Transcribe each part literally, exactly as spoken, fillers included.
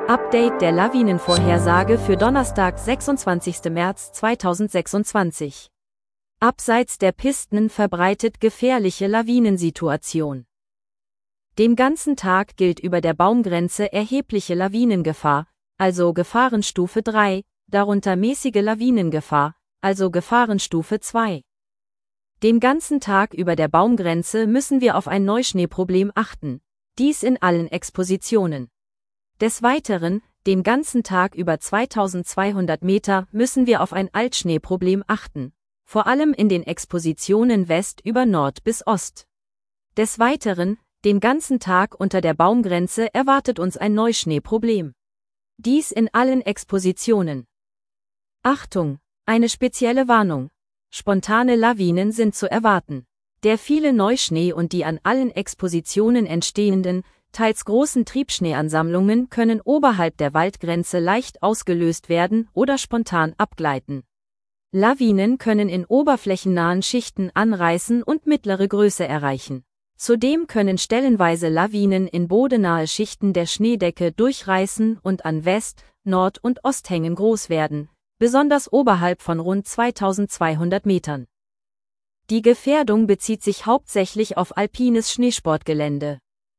Update der Lawinenvorhersage für Donnerstag, sechsundzwanzigsten März zweitausendsechsundzwanzig. Abseits der Pisten verbreitet gefährliche Lawinensituation. Den ganzen Tag gilt über der Baumgrenze erhebliche Lawinengefahr, also Gefahrenstufe drei, darunter mäßige Lawinengefahr, also Gefahrenstufe zwei. Den ganzen Tag über der Baumgrenze müssen wir auf ein Neuschneeproblem achten, dies in allen Expositionen. Des Weiteren, den ganzen Tag über zweitausendzweihundert Meter müssen wir auf ein Altschneeproblem achten, vor allem in den Expositionen West über Nord bis Ost. Des Weiteren, den ganzen Tag unter der Baumgrenze erwartet uns ein Neuschneeproblem. Dies in allen Expositionen. Achtung, eine spezielle Warnung. Spontane Lawinen sind zu erwarten. Der viele Neuschnee und die an allen Expositionen entstehenden, teils großen Triebschneeansammlungen können oberhalb der Waldgrenze leicht ausgelöst werden oder spontan abgleiten. Lawinen können in oberflächennahen Schichten anreißen und mittlere Größe erreichen. Zudem können stellenweise Lawinen in bodennahe Schichten der Schneedecke durchreißen und an West-, Nord- und Osthängen groß werden, besonders oberhalb von rund zweitausendzweihundert Metern. Die Gefährdung bezieht sich hauptsächlich auf alpines Schneesportgelände.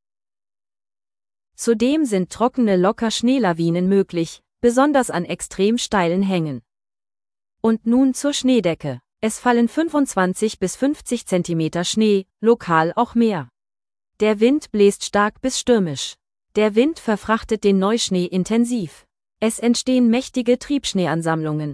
Zudem sind trockene Locker-Schneelawinen möglich, besonders an extrem steilen Hängen. Und nun zur Schneedecke. Es fallen fünfundzwanzig bis fünfzig Zentimeter Schnee, lokal auch mehr. Der Wind bläst stark bis stürmisch. Der Wind verfrachtet den Neuschnee intensiv. Es entstehen mächtige Triebschneeansammlungen.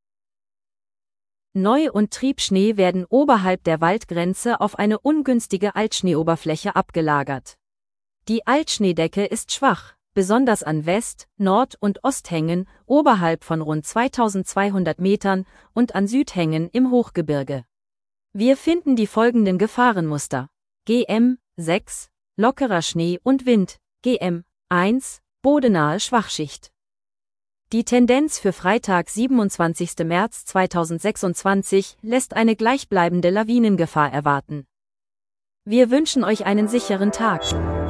Neu- und Triebschnee werden oberhalb der Waldgrenze auf eine ungünstige Altschneeoberfläche abgelagert. Die Altschneedecke ist schwach, besonders an West-, Nord- und Osthängen, oberhalb von rund zweitausendzweihundert Metern und an Südhängen im Hochgebirge. Wir finden die folgenden Gefahrenmuster: G M sechs, lockerer Schnee und Wind, G M eins, bodennahe Schwachschicht. Die Tendenz für Freitag, siebenundzwanzigsten März zweitausendsechsundzwanzig, lässt eine gleichbleibende Lawinengefahr erwarten. Wir wünschen euch einen sicheren Tag.